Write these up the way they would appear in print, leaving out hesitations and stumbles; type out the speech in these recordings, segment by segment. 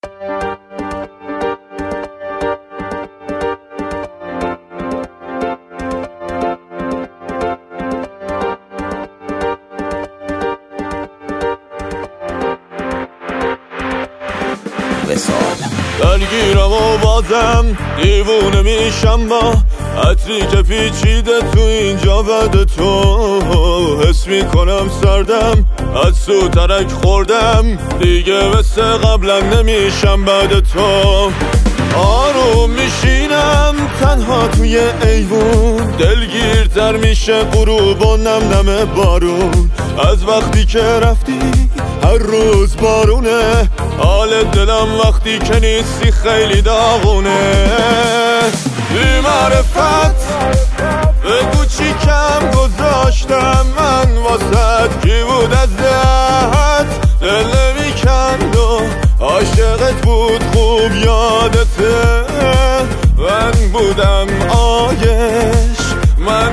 درگیرم و بازم دیوونه میشم با عطری که پیچیده تو اینجا بعد تو حس میکنم سردم از سوترک خوردم دیگه مثل قبلا نمیشم بعد تو آروم میشینم تنها توی ایوون دلگیرتر میشه غروب و نم نم بارون از وقتی که رفتی هر روز بارونه حال دلم وقتی که نیستی خیلی داغونه بی معرفت بگو چی کم گذاشتم من واسد کی بود از دهت دل نمیکند و عاشقت بود خوب یادته من بودم آیش من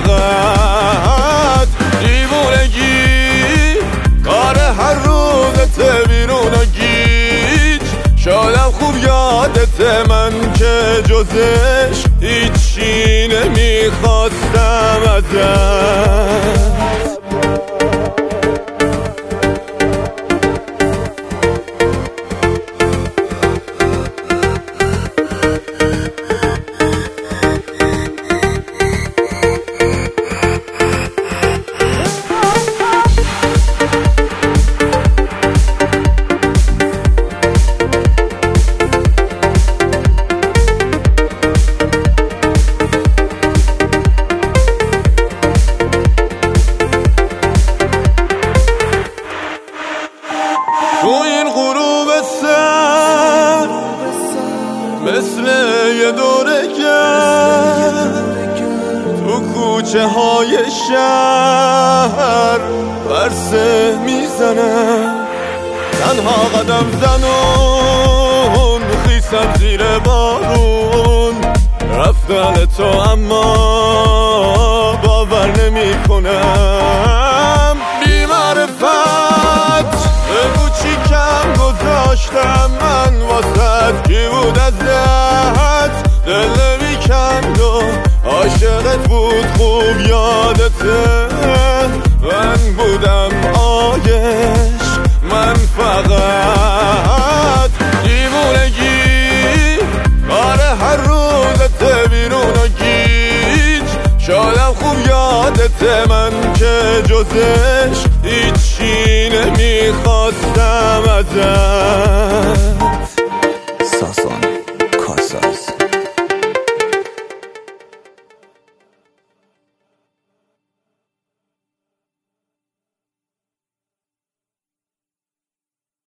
فقط دیوونگی کار هر روزت بیرون و گیج شادم خوب یادته من که جزش هیچی نمیخواستم ازت تو این غروب سر مثل یه دوره تو کوچه های شهر ورسه میزنم تنها قدم زنون خیسم زیر بارون رفتن تو اما باور نمی کنم بی معرفت بگو چی کم گذاشتم من واسد کی بود از دهت دل نمیکند و عاشقت بود خوب یادته من بودم آیش من فقط دیوونگی کار هر روزت بیرون و گیج شادم خوب یادته من که جزش هیچی نمیخواستم ازت